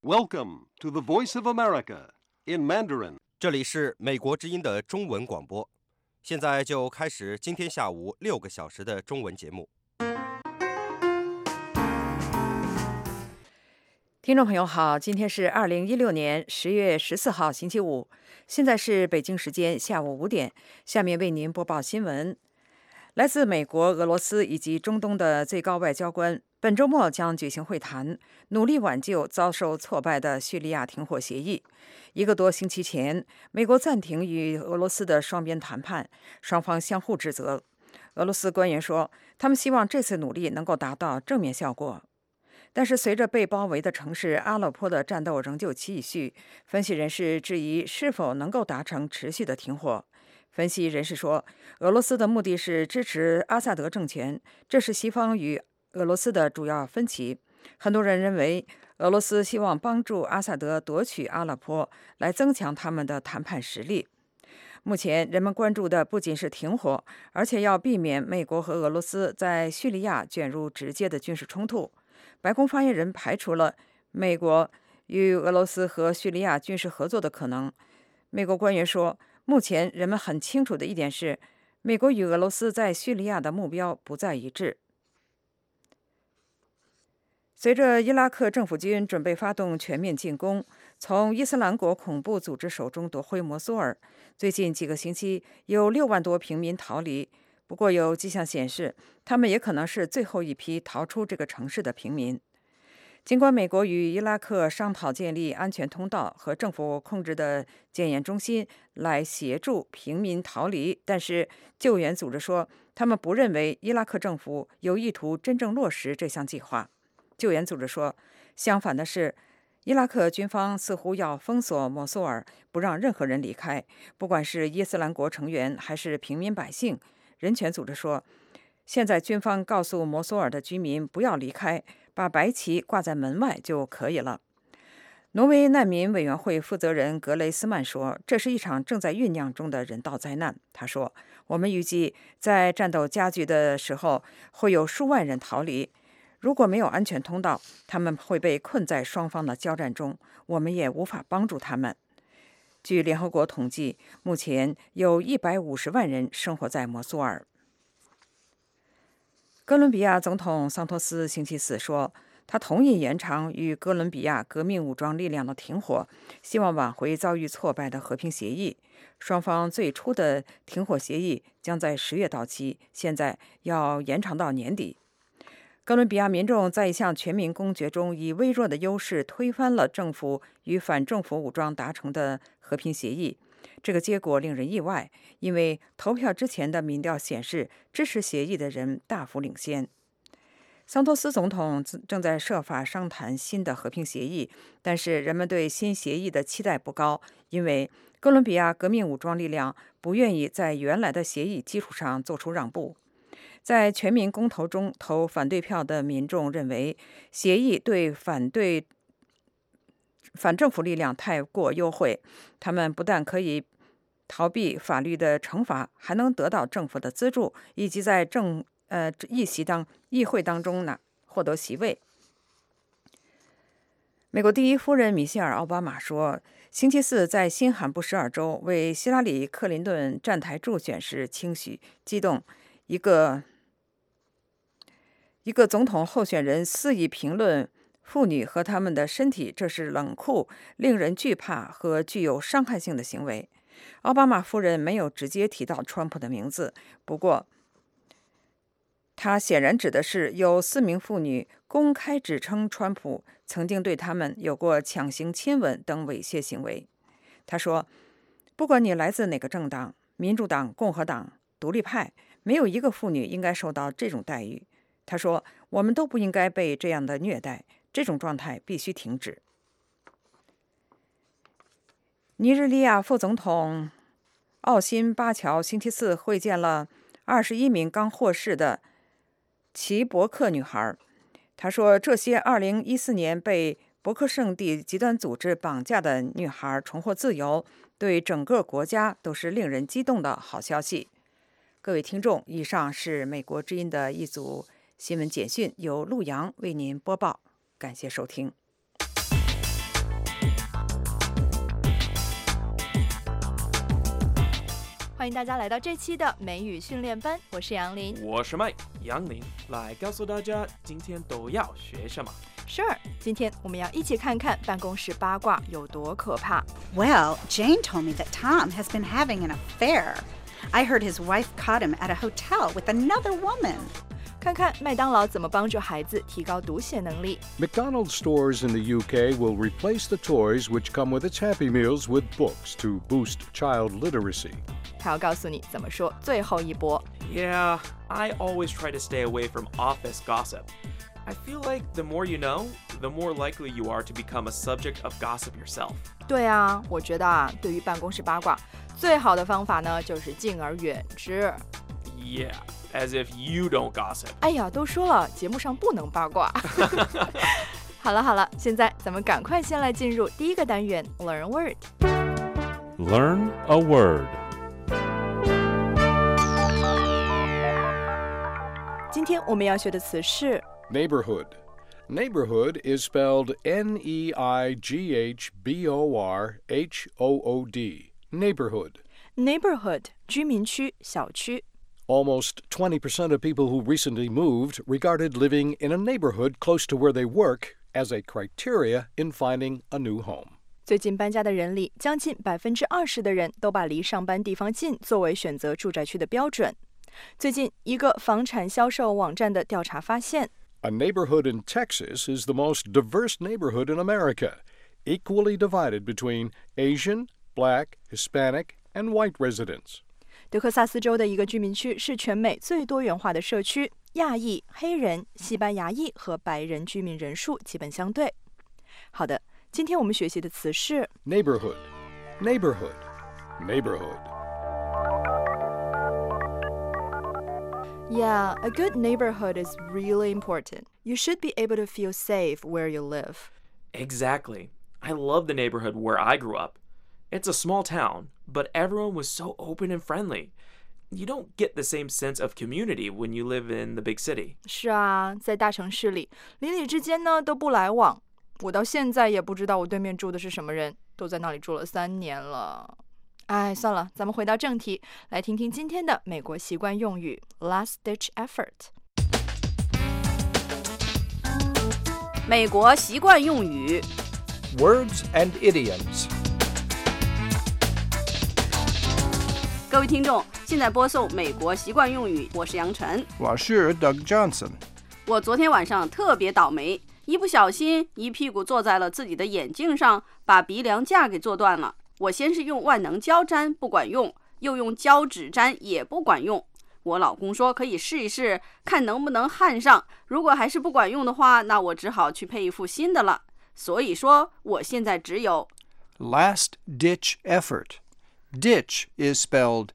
Welcome to the Voice of America in Mandarin. 这里是美国之音的中文广播，现在就开始今天下午6个小时的中文节目。 听众朋友好，今天是2016年10月14号星期五，现在是北京时间下午5点，下面为您播报新闻。来自美国、俄罗斯以及中东的最高外交官本周末将举行会谈，努力挽救遭受挫败的叙利亚停火协议。1个多星期前，美国暂停与俄罗斯的双边谈判，双方相互指责。俄罗斯官员说，他们希望这次努力能够达到正面效果。但是，随着被包围的城市阿勒颇的战斗仍旧继续，分析人士质疑是否能够达成持续的停火。分析人士说，俄罗斯的目的是支持阿萨德政权，这是西方与俄罗斯的主要分歧。很多人认为，俄罗斯希望帮助阿萨德夺取阿勒颇，来增强他们的谈判实力。目前，人们关注的不仅是停火，而且要避免美国和俄罗斯在叙利亚卷入直接的军事冲突。白宫发言人排除了美国与俄罗斯和叙利亚军事合作的可能。美国官员说，目前人们很清楚的一点是，美国与俄罗斯在叙利亚的目标不再一致。随着伊拉克政府军准备发动全面进攻，从伊斯兰国恐怖组织手中夺回摩苏尔，最近几个星期有6万多平民逃离。不过有迹象显示，他们也可能是最后一批逃出这个城市的平民。尽管美国与伊拉克商讨建立安全通道和政府控制的检验中心来协助平民逃离，但是救援组织说，他们不认为伊拉克政府有意图真正落实这项计划。救援组织说，相反的是，伊拉克军方似乎要封锁摩苏尔，不让任何人离开，不管是伊斯兰国成员还是平民百姓。人权组织说，现在军方告诉摩苏尔的居民不要离开，把白旗挂在门外就可以了。挪威难民委员会负责人格雷斯曼说，这是一场正在酝酿中的人道灾难。他说，我们预计在战斗加剧的时候会有数万人逃离，如果没有安全通道，他们会被困在双方的交战中，我们也无法帮助他们。据联合国统计，目前有150万人生活在摩苏尔。哥伦比亚总统桑托斯星期四说，他同意延长与哥伦比亚革命武装力量的停火，希望挽回遭遇挫败的和平协议。双方最初的停火协议将在10月到期，现在要延长到年底。哥伦比亚民众在一项全民公决中以微弱的优势推翻了政府与反政府武装达成的和平协议。这个结果令人意外，因为投票之前的民调显示，支持协议的人大幅领先。桑托斯总统正在设法商谈新的和平协议，但是人们对新协议的期待不高，因为哥伦比亚革命武装力量不愿意在原来的协议基础上做出让步。在全民公投中投反对票的民众认为，协议对反政府力量太过优惠，他们不但可以逃避法律的惩罚，还能得到政府的资助，以及在议会当中获得席位。美国第一夫人米歇尔·奥巴马说，星期四在新罕布什尔州为希拉里·克林顿站台助选时情绪激动，一个总统候选人肆意评论妇女和他们的身体，这是冷酷、令人惧怕和具有伤害性的行为。奥巴马夫人没有直接提到川普的名字，不过他显然指的是有4名妇女公开指称川普曾经对他们有过强行亲吻等猥亵行为。他说，不管你来自哪个政党，民主党、共和党、独立派，没有一个妇女应该受到这种待遇。他说，我们都不应该被这样的虐待，这种状态必须停止。尼日利亚副总统奥辛巴乔星期四会见了21名刚获释的齐伯克女孩。他说，这些2014年被伯克圣地极端组织绑架的女孩重获自由，对整个国家都是令人激动的好消息。各位听众，以上是美国之音的一组新闻简讯，由陆洋为您播报，感谢收听。 欢迎大家来到这期的美语训练班，我是杨林， 我是 Mike 杨林，来告诉大家今天都要学什么。 Sure， 今天我们要一起看看办公室八卦有多可怕。 Well, Jane told me that Tom has been having an affair. I heard his wife caught him at a hotel with another woman. 看看麦当劳怎么帮助孩子提高读写能力。 McDonald's stores in the UK will replace the toys which come with its Happy Meals with books to boost child literacy. 还要告诉你怎么说最后一波。 Yeah, I always try to stay away from office gossip. I feel like the more you know, the more likely you are to become a subject of gossip yourself. 对啊，我觉得对于办公室八卦，最好的方法呢，就是敬而远之。 Yeah, as if you don't gossip. 哎呀，都说了，节目上不能八卦。好了，现在咱们赶快先来进入第一个单元 Learn Word。 Learn a word. 今天我们要学的词是 Neighborhood. Neighborhood is spelled N-E-I-G-H-B-O-R-H-O-O-D. Neighborhood. neighborhood 居民区、小区。 Almost 20% of people who recently moved regarded living in a neighborhood close to where they work as a criteria in finding a new home. 最近搬家的人里，将近20%的人都把离上班地方近作为选择住宅区的标准。最近，一个房产销售网站的调查发现 A neighborhood in Texas is the most diverse neighborhood in America, equally divided between Asian, Black, Hispanic, and white residents. 德克萨斯州的一个居民区是全美最多元化的社区，亚裔、黑人、西班牙裔和白人居民人数基本相对。好的，今天我们学习的词是 Neighborhood. Neighborhood. Neighborhood. Yeah, a good neighborhood is really important. You should be able to feel safe where you live. Exactly. I love the neighborhood where I grew up. It's a small town, but everyone was so open and friendly. You don't get the same sense of community when you live in the big city. 是啊，在大城市里，邻里之间呢都不来往。我到现在也不知道我对面住的是什么人，都在那里住了3年了。哎，算了，咱们回到正题，来听听今天的美国习惯用语 Last Ditch Effort。 美国习惯用语 Words and idioms. 各位听众，现在播送美国习惯用语，我是杨晨， 我是 Doug Johnson. 我昨天晚上特别倒霉，一不小心一屁股坐在了自己的眼镜上，把鼻梁架给坐断了。我先是用万能胶粘，不管用，又用胶纸粘，也不管用。我老公说可以试一试，看能不能焊上。如果还是不管用的话，那我只好去配一副新的了。所以说，我现在只有 Last ditch effort. Ditch is spelled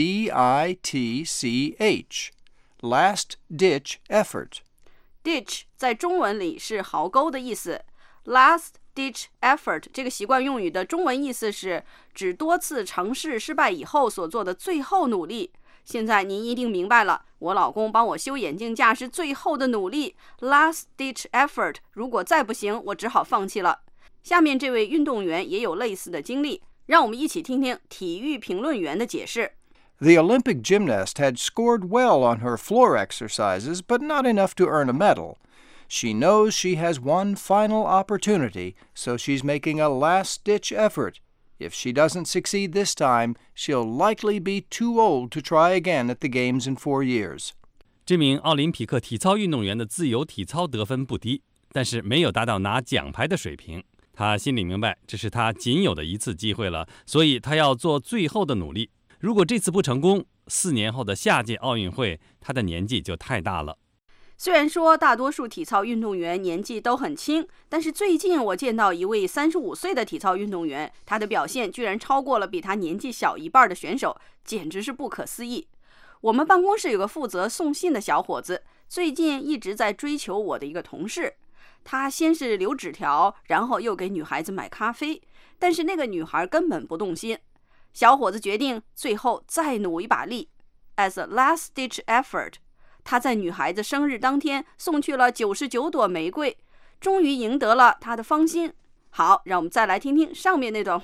D-I-T-C-H. Last ditch effort. ditch 在中文里是壕沟的意思。Last ditch effort 这个习惯用语的中文意思是指多次尝试失败以后所做的最后努力。现在您一定明白了，我老公帮我修眼镜架是最后的努力 Last ditch effort， 如果再不行，我只好放弃了。下面这位运动员也有类似的经历，让我们一起听听体育评论员的解释。 The Olympic gymnast had scored well on her floor exercises, but not enough to earn a medal. She knows she has one final opportunity, so she's making a last-ditch effort. If she doesn't succeed this time, she'll likely be too old to try again at the Games in 4 years. 这名奥林匹克体操运动员的自由体操得分不低，但是没有达到拿奖牌的水平。他心里明白，这是他仅有的一次机会了，所以他要做最后的努力。如果这次不成功，4年后的下届奥运会，他的年纪就太大了。 虽然说大多数体操运动员年纪都很轻，但是最近我见到一位35岁的体操运动员，他的表现居然超过了比他年纪小一半的选手，简直是不可思议。我们办公室有个负责送信的小伙子，最近一直在追求我的一个同事。他先是留纸条，然后又给女孩子买咖啡，但是那个女孩根本不动心。小伙子决定最后再努一把力 ，as a last-ditch effort。他在女孩子生日当天送去了99朵玫瑰，终于赢得了她的芳心。好，让我们再来听听上面那段话。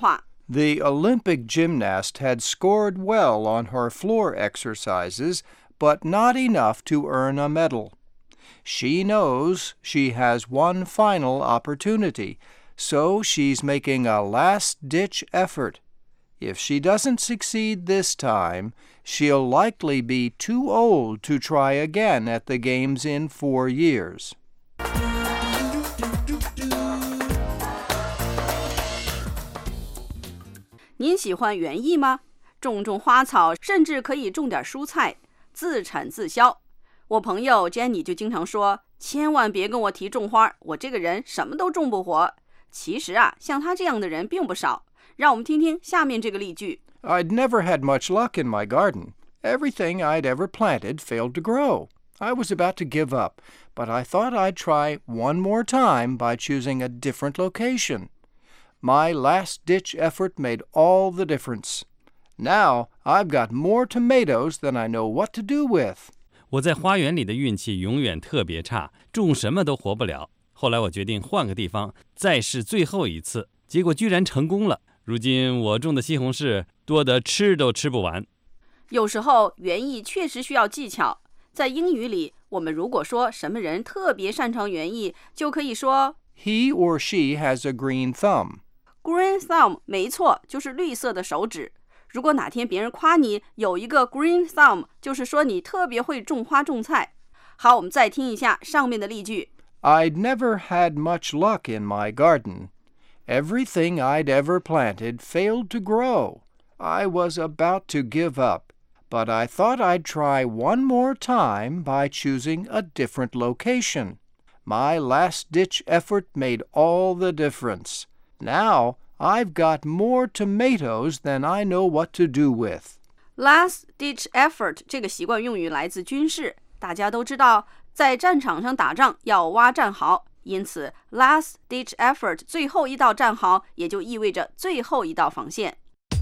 The Olympic gymnast had scored well on her floor exercises, but not enough to earn a medal. She knows she has one final opportunity, so she's making a last-ditch effort. If she doesn't succeed this time, she'll likely be too old to try again at the Games in 4 years. 您喜欢园艺吗？种花草，甚至可以种点蔬菜，自产自销。我朋友 Jenny 就经常说，千万别跟我提种花，我这个人什么都种不活。其实啊，像他这样的人并不少。让我们听听下面这个例句。 I'd never had much luck in my garden. Everything I'd ever planted failed to grow. I was about to give up, but I thought I'd try one more time by choosing a different location. My last-ditch effort made all the difference. Now I've got more tomatoes than I know what to do with. 我在花园里的运气永远特别差，种什么都活不了。后来我决定换个地方，再试最后一次，结果居然成功了。如今我种的西红柿多得吃都吃不完。 有时候园艺确实需要技巧。在英语里，我们如果说什么人特别擅长园艺，就可以说 He or she has a green thumb.Green thumb 没错，就是绿色的手指。如果哪天别人夸你有一个 green thumb， 就是说你特别会种花种菜。好，我们再听一下上面的例句。 I'd never had much luck in my garden. Everything I'd ever planted failed to grow. I was about to give up, but I thought I'd try one more time by choosing a different location. My last-ditch effort made all the difference.Now, I've got more tomatoes than I know what to do with. Last-ditch effort 这个习惯用语来自军事，大家都知道，在战场上打仗要挖战壕，因此 last-ditch effort 最后一道战壕也就意味着最后一道防线。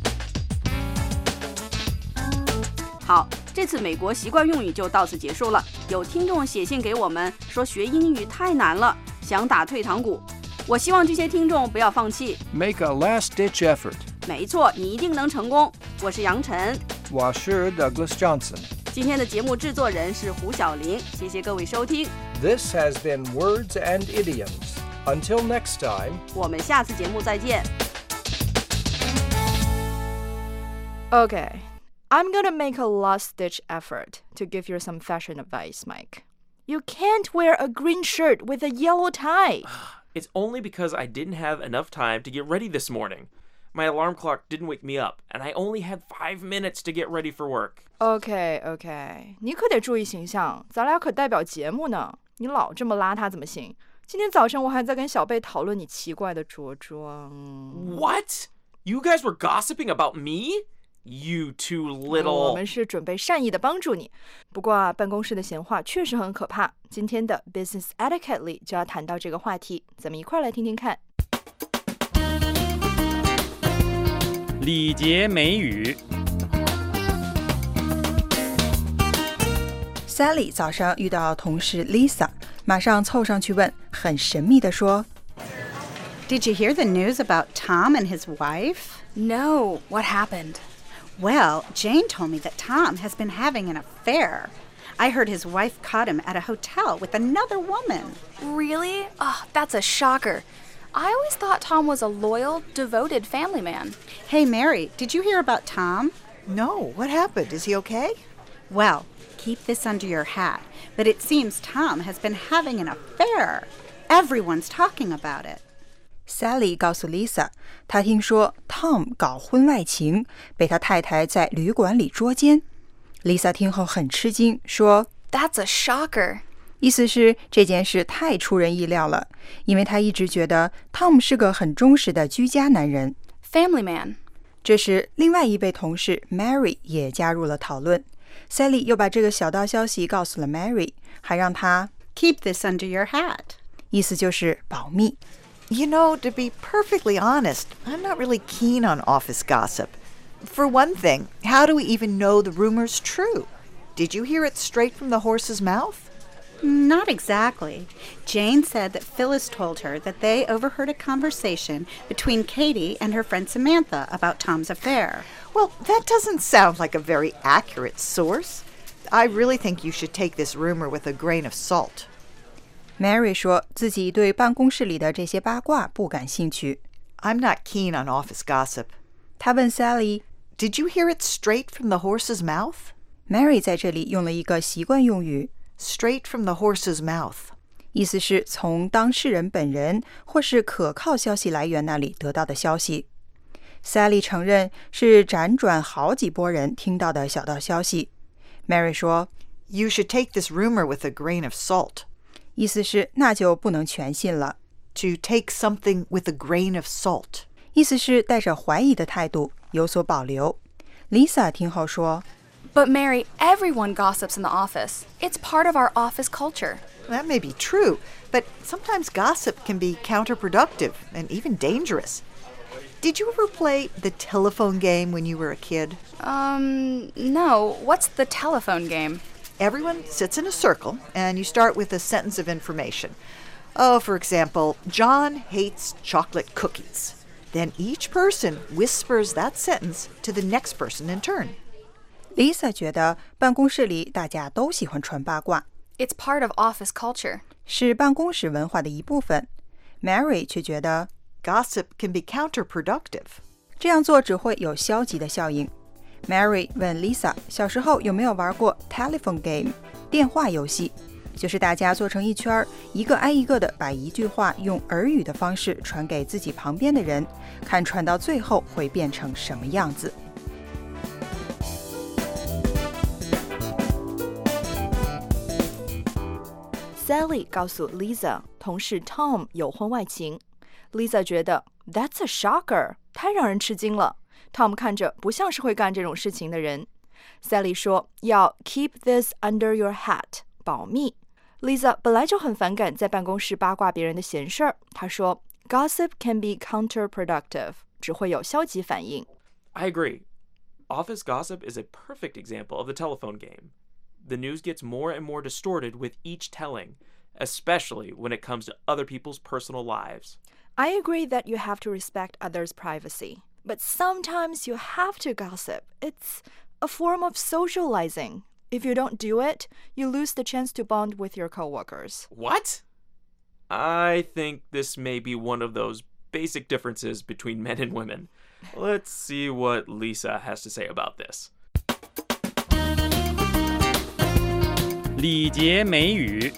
好，这次美国习惯用语就到此结束了。有听众写信给我们说学英语太难了，想打退堂鼓。我希望这些听众不要放弃 Make a last-ditch effort. 没错，你一定能成功。我是杨晨， 我是 Douglas Johnson. 今天的节目制作人是胡小玲，谢谢各位收听。 This has been Words and Idioms. Until next time. 我们下次节目再见。 Okay, I'm gonna make a last-ditch effort to give you some fashion advice, Mike. You can't wear a green shirt with a yellow tie. It's only because I didn't have enough time to get ready this morning. My alarm clock didn't wake me up, and I only had 5 minutes to get ready for work. Okay, 你可得注意形象，咱俩可代表节目呢。你老这么邋遢怎么行？今天早上我还在跟小贝讨论你奇怪的着装。 What? You guys were gossiping about me?You too little. 我们是准备善意的帮助你。不过啊，办公室的闲话确实很可怕。今天的 Business Etiquette 里就要谈到这个话题，咱们一块来听听看。 礼节美语。 Sally 早上遇到同事 Lisa， 马上凑上去问，很神秘地说 Did you hear the news about Tom and his wife? No, what happened?Well, Jane told me that Tom has been having an affair. I heard his wife caught him at a hotel with another woman. Really? Oh, that's a shocker. I always thought Tom was a loyal, devoted family man. Hey, Mary, did you hear about Tom? No, what happened? Is he okay? Well, keep this under your hat, but it seems Tom has been having an affair. Everyone's talking about it.Sally 告诉 Lisa， 她听说 Tom 搞婚外情，被他太太在旅馆里捉奸。Lisa 听后很吃惊，说 That's a shocker. 意思是这件事太出人意料了，因为她一直觉得 Tom 是个很忠实的居家男人。 Family man. 这时，另外一位同事 Mary 也加入了讨论。Sally 又把这个小道消息告诉了 Mary， 还让她 Keep this under your hat. 意思就是保密。 You know, to be perfectly honest, I'm not really keen on office gossip. For one thing, how do we even know the rumor's true? Did you hear it straight from the horse's mouth? Not exactly. Jane said that Phyllis told her that they overheard a conversation between Katie and her friend Samantha about Tom's affair. Well, that doesn't sound like a very accurate source. I really think you should take this rumor with a grain of salt. Mary 说自己对办公室里的这些八卦不感兴趣。 I'm not keen on office gossip. 她问 Sally, Did you hear it straight from the horse's mouth? Mary 在这里用了一个习惯用语 Straight from the horse's mouth. 意思是从当事人本人或是可靠消息来源那里得到的消息。Sally 承认是辗转好几拨人听到的小道消息。Mary 说 You should take this rumor with a grain of salt. 意思是那就不能全信了。 To take something with a grain of salt. 意思是带着怀疑的态度，有所保留。Lisa 听后说 But Mary, everyone gossips in the office. It's part of our office culture. That may be true, but sometimes gossip can be counterproductive and even dangerous. Did you ever play the telephone game when you were a kid? No. What's the telephone game? Everyone sits in a circle, and you start with a sentence of information. Oh, for example, John hates chocolate cookies. Then each person whispers that sentence to the next person in turn. Lisa 觉得办公室里大家都喜欢传八卦， It's part of office culture. 是办公室文化的一部分。Mary 却觉得 Gossip can be counterproductive. 这样做只会有消极的效应。Mary 问 Lisa 小时候有没有玩过 telephone game 电话游戏，就是大家坐成一圈，一个挨一个的把一句话用耳语的方式传给自己旁边的人，看传到最后会变成什么样子。 Sally 告诉 Lisa 同事 Tom 有婚外情。Lisa 觉得 That's a shocker， 太让人吃惊了。Tom 看着不像是会干这种事情的人。Sally 说要 keep this under your hat， 保密。Lisa 本来就很反感在办公室八卦别人的闲事儿，她说 Gossip can be counterproductive， 只会有消极反应。 I agree. Office gossip is a perfect example of the telephone game. The news gets more and more distorted with each telling, especially when it comes to other people's personal lives. I agree that you have to respect others' privacy, but sometimes you have to gossip. It's a form of socializing. If you don't do it, you lose the chance to bond with your coworkers. What? I think this may be one of those basic differences between men and women. Let's see what Lisa has to say about this. 礼节美语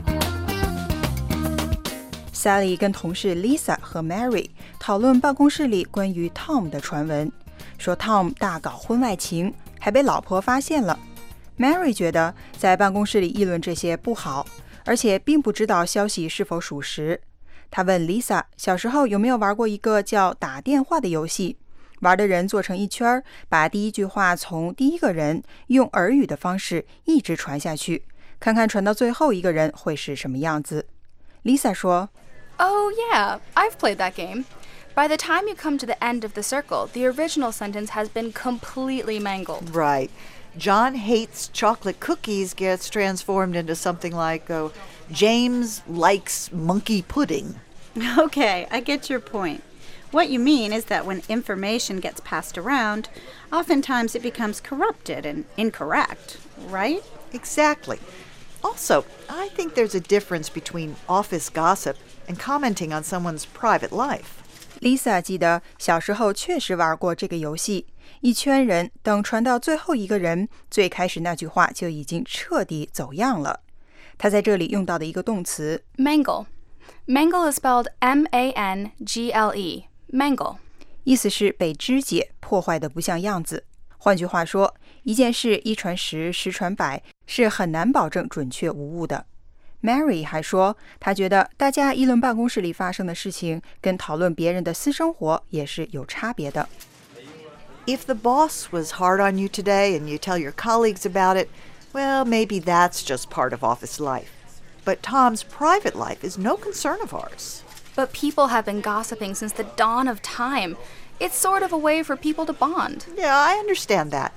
Sally 跟同事 Lisa 和 Mary 讨论办公室里关于 Tom 的传闻，说 Tom 大搞婚外情，还被老婆发现了。Mary 觉得在办公室里议论这些不好，而且并不知道消息是否属实。她问 Lisa 小时候有没有玩过一个叫打电话的游戏，玩的人坐成一圈，把第一句话从第一个人用耳语的方式一直传下去，看看传到最后一个人会是什么样子。Lisa 说 Oh, yeah, I've played that game. By the time you come to the end of the circle, the original sentence has been completely mangled. Right. John hates chocolate cookies gets transformed into something like, James likes monkey pudding. Okay, I get your point. What you mean is that when information gets passed around, oftentimes it becomes corrupted and incorrect, right? Exactly. Also, I think there's a difference between office gossip and commenting on someone's private life. Lisa 记得小时候确实玩过这个游戏，一圈人等传到最后一个人，最开始那句话就已经彻底走样了。她在这里用到的一个动词 Mangle. Mangle is spelled M-A-N-G-L-E. Mangle. 意思是被肢解，破坏的不像样子。换句话说，一件事一传十，十传百，是很难保证准确无误的。Mary 还说，她觉得大家议论办公室里发生的事情，跟讨论别人的私生活也是有差别的。 If the boss was hard on you today and you tell your colleagues about it, well, maybe that's just part of office life. But Tom's private life is no concern of ours. But people have been gossiping since the dawn of time. It's sort of a way for people to bond. Yeah, I understand that.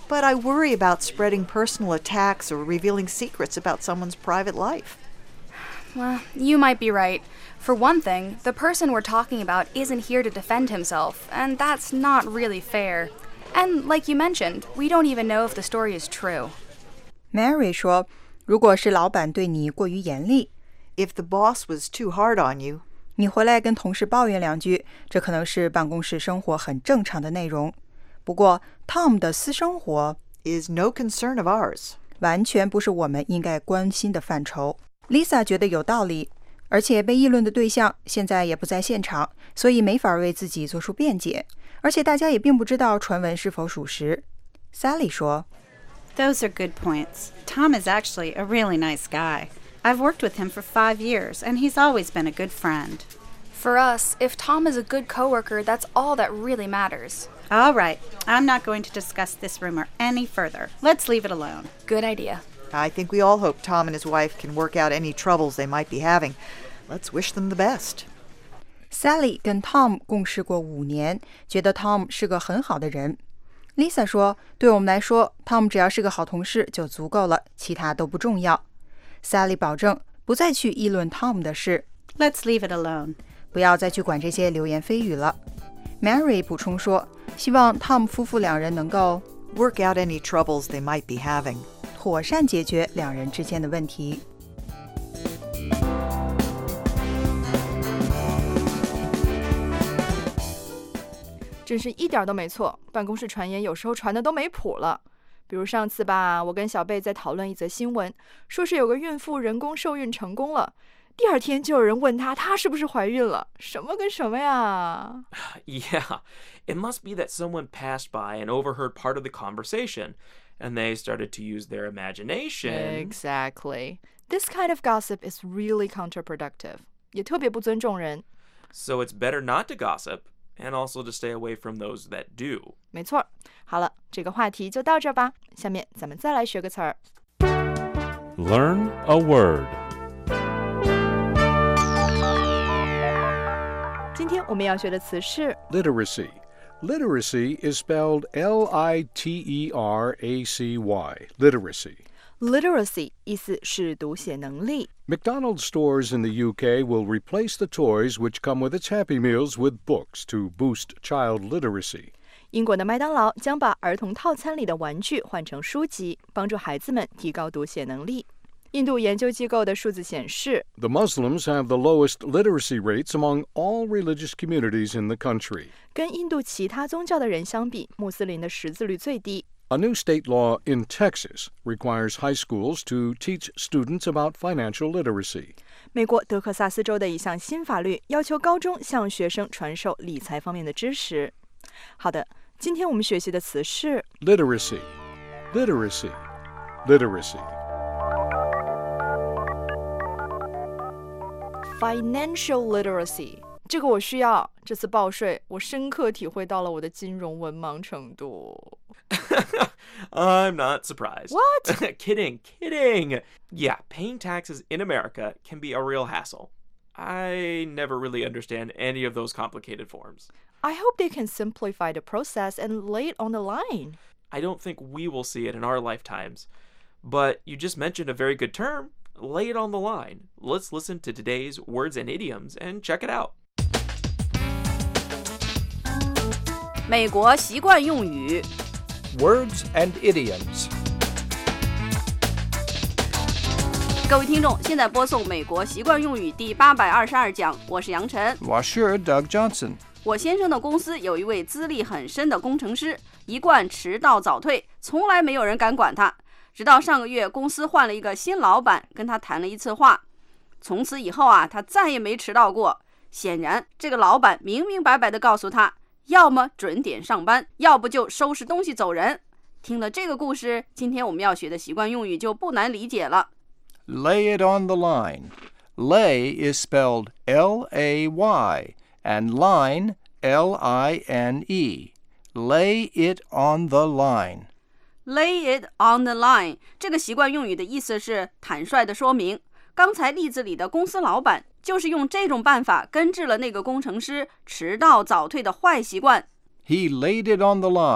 But I worry about spreading personal attacks or revealing secrets about someone's private life. Well, you might be right. For one thing, the person we're talking about isn't here to defend himself, and that's not really fair. And like you mentioned, we don't even know if the story is true. Mary 说，如果是老板对你过于严厉， If the boss was too hard on you, 你回来跟同事抱怨两句，这可能是办公室生活很正常的内容。不过 Tom 的私生活 is no concern of ours. 完全不是我们应该关心的范畴。 Lisa 觉得有道理，而且被议论的对象现在也不在现场，所以没法为自己做出辩解，而且大家也并不知道传闻是否属实。 Sally 说， Those are good points. Tom is actually a really nice guy. I've worked with him for 5 years, and he's always been a good friend. For us, if Tom is a good coworker, that's all that really matters. All right, I'm not going to discuss this rumor any further. Let's leave it alone. Good idea. I think we all hope Tom and his wife can work out any troubles they might be having. Let's wish them the best. Sally 跟 Tom 共事过5年，觉得 Tom 是个很好的人。 Lisa 说，对我们来说 Tom 只要是个好同事就足够了，其他都不重要。 Sally 保证不再去议论 Tom 的事， Let's leave it alone. 不要再去管这些流言蜚语了。 Mary 补充说，希望 Tom 夫妇两人能够 Work out any troubles they might be having. 妥善解决两人之间的问题。 真是一点都没错，办公室传言有时候传的都没谱了。比如上次吧，我跟小贝在讨论一则新闻，说是有个孕妇人工受孕成功了，第二天就有人问她是不是怀孕了，什么跟什么呀？ Yeah, it must be that someone passed by and overheard part of the conversation, and they started to use their imagination. Exactly. This kind of gossip is really counterproductive. 也特别不尊重人。 So it's better not to gossip, and also to stay away from those that do. 没错。好了，这个话题就到这吧。下面咱们再来学个词儿。 Learn a word. 今天我们要学的词是 Literacy. Literacy is spelled Literacy. Literacy. literacy 意思是读写能力。 McDonald's stores in the UK will replace the toys which come with its Happy Meals with books to boost child literacy. 英国的麦当劳将把儿童套餐里的玩具换成书籍，帮助孩子们提高读写能力。印度研究机构的数字显示 The Muslims have the lowest literacy rates among all religious communities in the country. 跟印度其他宗教的人相比，穆斯林的识字率最低。 A new state law in Texas requires high schools to teach students about financial literacy. 美国德克萨斯州的一项新法律要求高中向学生传授理财方面的知识。好的，今天我们学习的词是 Literacy. Literacy. Literacy. financial literacy。这个我需要。这次报税，我深刻体会到了我的金融文盲程度。 I'm not surprised. What? Kidding. Yeah, paying taxes in America can be a real hassle. I never really understand any of those complicated forms. I hope they can simplify the process and lay it on the line. I don't think we will see it in our lifetimes. But you just mentioned a very good term. Lay it on the line. Let's listen to today's words and idioms and check it out. 美国习惯用语 Words and idioms. 各位听众，现在播送美国习惯用语第822讲，我是杨晨。 我是 Doug Johnson. 我先生的公司有一位资历很深的工程师，一贯迟到早退，从来没有人敢管他。直到上个月，公司换了一个新老板，跟他谈了一次话。从此以后啊，他再也没迟到过。显然，这个老板明明白白地告诉他，要么准点上班，要不就收拾东西走人。听了这个故事，今天我们要学的习惯用语就不难理解了。 Lay it on the line. Lay is spelled L-A-Y, and line, L-I-N-E. Lay it on the line. Lay it on the line 这个习惯用语的意思是坦率地说明。刚才例子里的公司老板就是用这种办法根治了那个工程师迟到早退的坏习惯。 He laid it on the line.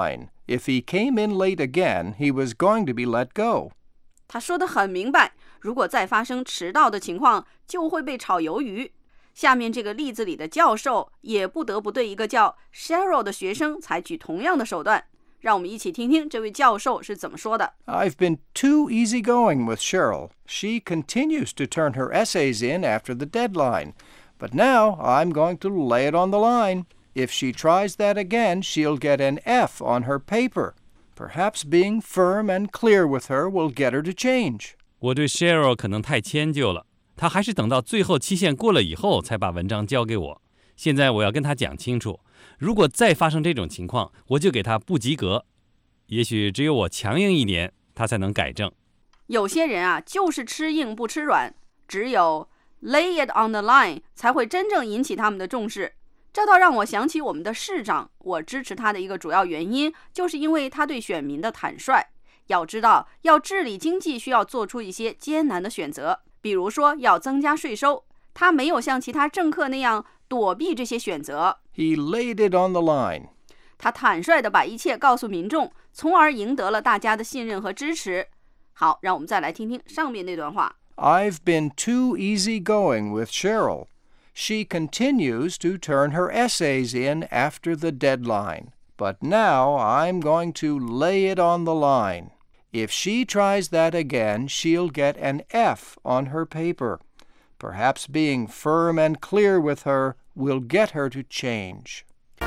If he came in late again, he was going to be let go. 他说得很明白，如果再发生迟到的情况，就会被炒鱿鱼。下面这个例子里的教授也不得不对一个叫 Cheryl 的学生采取同样的手段。让我们一起听听这位教授是怎么说的。 I've been too easygoing with Cheryl. She continues to turn her essays in after the deadline. But now I'm going to lay it on the line. If she tries that again, she'll get an F on her paper. Perhaps being firm and clear with her will get her to change. 我对 Cheryl 可能太迁就了，她还是等到最后期限过了以后才把文章交给我。现在我要跟她讲清楚，如果再发生这种情况，我就给她不及格。也许只有我强硬一点，她才能改正。 有些人啊，就是吃硬不吃软，只有 lay it on the line 才会真正引起他们的重视。这倒让我想起我们的市长，我支持他的一个主要原因，就是因为他对选民的坦率。要知道，要治理经济需要做出一些艰难的选择，比如说要增加税收，他没有像其他政客那样躲避这些选择。 He laid it on the line. 他坦率地把一切告诉民众，从而赢得了大家的信任和支持。好，让我们再来听听上面那段话。 I've been too easygoing with Cheryl. She continues to turn her essays in after the deadline. But now I'm going to lay it on the line. If she tries that again, she'll get an F on her paper. Perhaps being firm and clear with her will get her to change.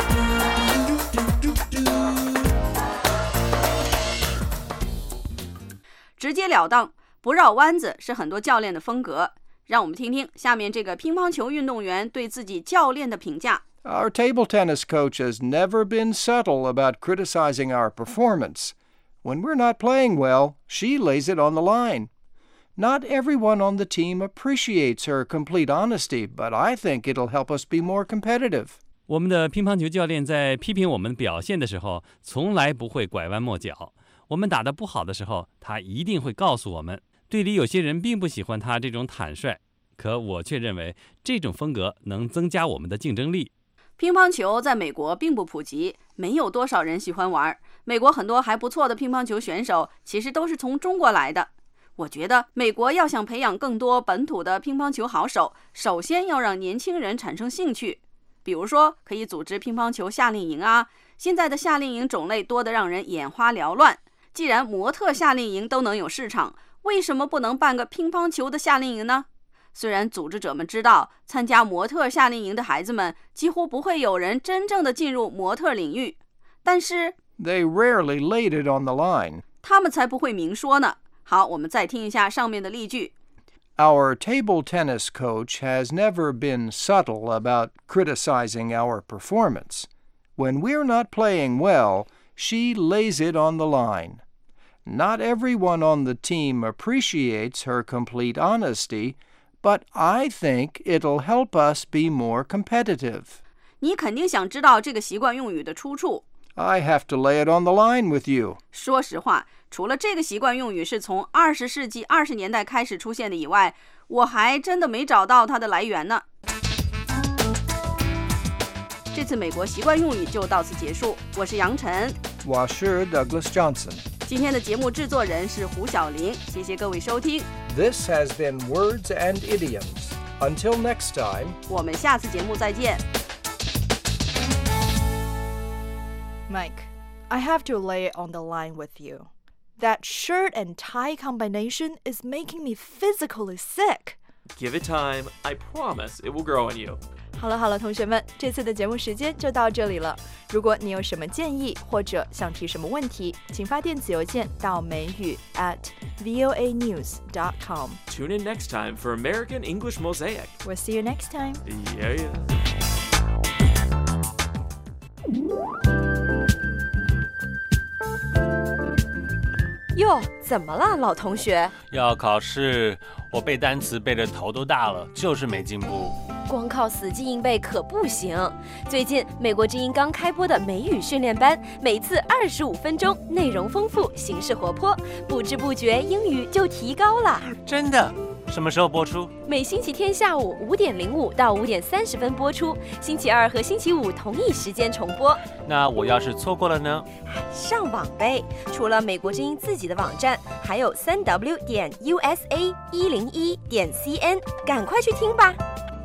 直截了当，不绕弯子是很多教练的风格。让我们听听下面这个乒乓球运动员对自己教练的评价。 Our table tennis coach has never been subtle about criticizing our performance. When we're not playing well, she lays it on the line. Not everyone on the team appreciates her complete honesty, but I think it'll help us be more competitive. 我们的乒乓球教练在批评我们表现的时候，从来不会拐弯抹角。我们打得不好的时候，他一定会告诉我们。队里有些人并不喜欢他这种坦率，可我却认为这种风格能增加我们的竞争力。 乒乓球在美国并不普及，没有多少人喜欢玩。美国很多还不错的乒乓球选手其实都是从中国来的。我觉得美国要想培养更多本土的乒乓球好手，首先要让年轻人产生兴趣。比如说，可以组织乒乓球夏令营啊。现在的夏令营种类多得让人眼花缭乱。既然模特夏令营都能有市场，为什么不能办个乒乓球的夏令营呢？虽然组织者们知道，参加模特夏令营的孩子们几乎不会有人真正的进入模特领域，但是 They rarely laid it on the line. 他们才不会明说呢。好，我们再听一下上面的例句。 Our table tennis coach has never been subtle about criticizing our performance. When we're not playing well, she lays it on the line. Not everyone on the team appreciates her complete honesty, but I think it'll help us be more competitive. 你肯定想知道这个习惯用语的出处。 I have to lay it on the line with you. 说实话，除了这个习惯用语是从20世纪20年代开始出现的以外，我还真的没找到它的来源呢。这次美国习惯用语就到此结束。我是杨晨， 我是 Douglas Johnson。 今天的节目制作人是胡小玲，谢谢各位收听。 This has been Words and Idioms. Until next time, 我们下次节目再见。 Mike, I have to lay it on the line with you. That shirt and tie combination is making me physically sick. Give it time. I promise it will grow on you. 好了，同学们，这次的节目时间就到这里了。如果你有什么建议或者想提什么问题，请发电子邮件到美语@voanews.com. Tune in next time for American English Mosaic. We'll see you next time. Yeah. 哟，怎么了，老同学？ 要考试，我背单词背得头都大了，就是没进步。 光靠死记硬背可不行。最近美国之音刚开播的美语训练班，每次25分钟，内容丰富，形式活泼，不知不觉英语就提高了。 真的？ 什么时候播出？ 每星期天下午5点05到5点30分播出，星期二和星期五同一时间重播。 那我要是错过了呢？ 上网呗！除了美国之音自己的网站，还有3w.usa101.cn，赶快去听吧！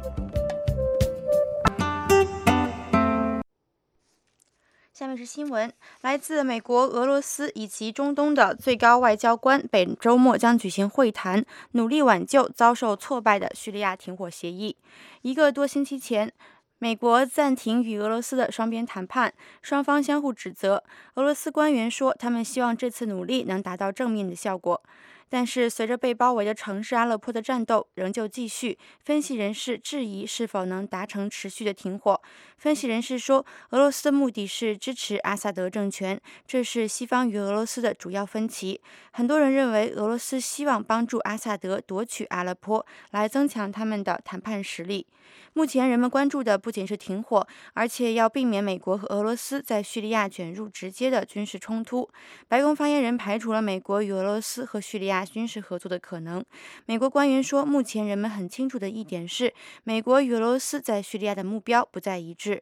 下面是新闻，来自美国、俄罗斯以及中东的最高外交官本周末将举行会谈，努力挽救遭受挫败的叙利亚停火协议。1个多星期前，美国暂停与俄罗斯的双边谈判，双方相互指责。俄罗斯官员说，他们希望这次努力能达到正面的效果。但是，随着被包围的城市阿勒颇的战斗仍旧继续，分析人士质疑是否能达成持续的停火。分析人士说，俄罗斯的目的是支持阿萨德政权，这是西方与俄罗斯的主要分歧。很多人认为，俄罗斯希望帮助阿萨德夺取阿勒颇，来增强他们的谈判实力。目前人们关注的不仅是停火，而且要避免美国和俄罗斯在叙利亚卷入直接的军事冲突。白宫发言人排除了美国与俄罗斯和叙利亚军事合作的可能。美国官员说，目前人们很清楚的一点是，美国与俄罗斯在叙利亚的目标不再一致。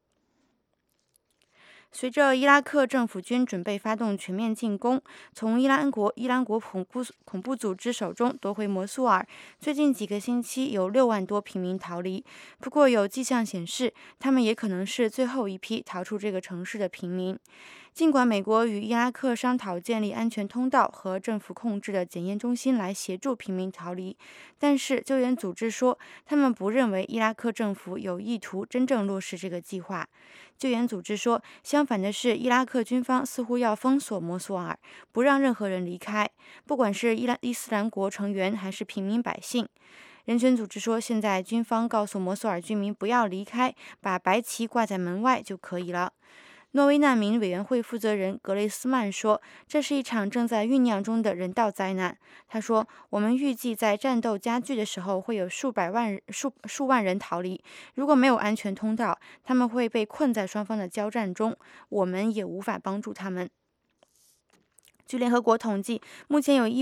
随着伊拉克政府军准备发动全面进攻，从伊朗国恐怖组织手中夺回摩苏尔，最近几个星期有6万多平民逃离。不过有迹象显示，他们也可能是最后一批逃出这个城市的平民。尽管美国与伊拉克商讨建立安全通道和政府控制的检验中心来协助平民逃离，但是救援组织说，他们不认为伊拉克政府有意图真正落实这个计划。救援组织说，相反的是，伊拉克军方似乎要封锁摩苏尔，不让任何人离开，不管是伊斯兰国成员还是平民百姓。人权组织说，现在军方告诉摩苏尔居民不要离开，把白旗挂在门外就可以了。挪威难民委员会负责人格雷斯曼说，这是一场正在酝酿中的人道灾难。他说，我们预计在战斗加剧的时候会有数万人逃离，如果没有安全通道，他们会被困在双方的交战中，我们也无法帮助他们。据联合国统计，目前有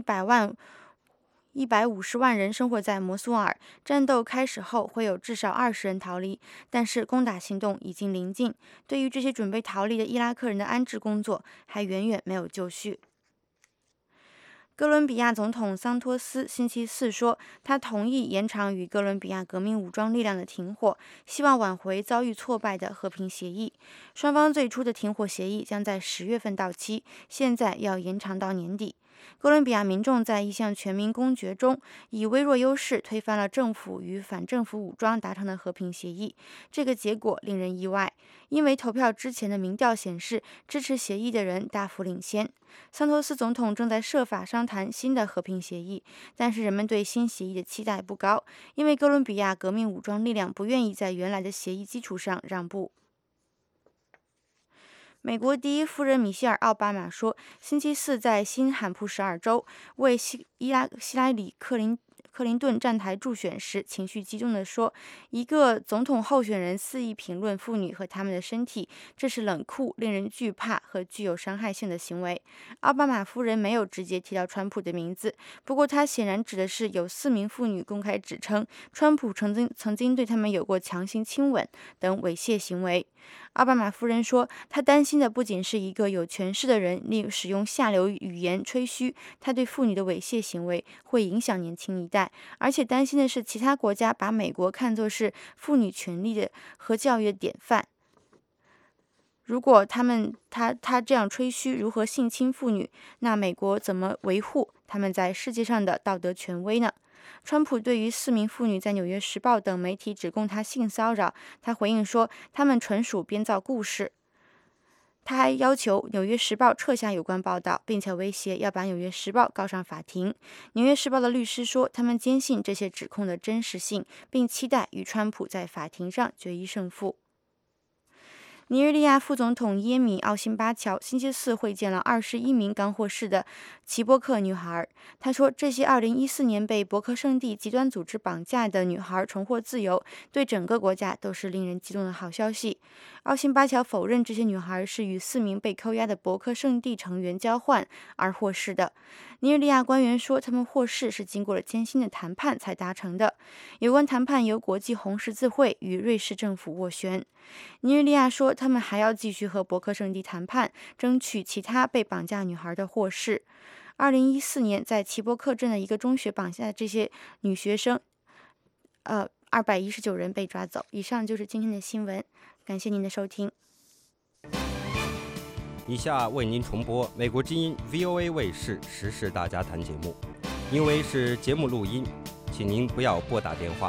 150万人生活在摩苏尔，战斗开始后会有至少20人逃离，但是攻打行动已经临近。对于这些准备逃离的伊拉克人的安置工作还远远没有就绪。哥伦比亚总统桑托斯星期四说，他同意延长与哥伦比亚革命武装力量的停火，希望挽回遭遇挫败的和平协议。双方最初的停火协议将在10月份到期，现在要延长到年底。哥伦比亚民众在一项全民公决中以微弱优势推翻了政府与反政府武装达成的和平协议，这个结果令人意外，因为投票之前的民调显示支持协议的人大幅领先。桑托斯总统正在设法商谈新的和平协议，但是人们对新协议的期待不高，因为哥伦比亚革命武装力量不愿意在原来的协议基础上让步。美国第一夫人米歇尔·奥巴马说，星期四在新罕布什尔州为希拉里·克林顿站台助选时，情绪激动地说，一个总统候选人肆意评论妇女和她们的身体，这是冷酷、令人惧怕和具有伤害性的行为。奥巴马夫人没有直接提到川普的名字，不过她显然指的是有4名妇女公开指称川普曾经对他们有过强行亲吻等猥亵行为。奥巴马夫人说，她担心的不仅是一个有权势的人使用下流语言吹嘘他对妇女的猥亵行为会影响年轻一代，而且担心的是其他国家把美国看作是妇女权利的和教育的典范。如果他这样吹嘘如何性侵妇女，那美国怎么维护他们在世界上的道德权威呢？川普对于4名妇女在《纽约时报》等媒体指控他性骚扰，他回应说，他们纯属编造故事。他还要求《纽约时报》撤下有关报道，并且威胁要把《纽约时报》告上法庭。《纽约时报》的律师说，他们坚信这些指控的真实性，并期待与川普在法庭上决一胜负。 尼日利亚副总统耶米奥辛巴乔星期四会见了21名刚获释的齐波克女孩。他说，这些2014年被博克圣地极端组织绑架的女孩重获自由，对整个国家都是令人激动的好消息。奥辛巴乔否认这些女孩是与4名被扣押的博克圣地成员交换而获释的。尼日利亚官员说，他们获释是经过了艰辛的谈判才达成的。有关谈判由国际红十字会与瑞士政府斡旋。尼日利亚说，他们还要继续和博克圣地谈判，争取其他被绑架女孩的获释。2014年，在齐波克镇的一个中学绑架这些女学生，219人被抓走。以上就是今天的新闻，感谢您的收听。 以下为您重播美国之音 VOA 卫视时事大家谈节目，因为是节目录音，请您不要拨打电话。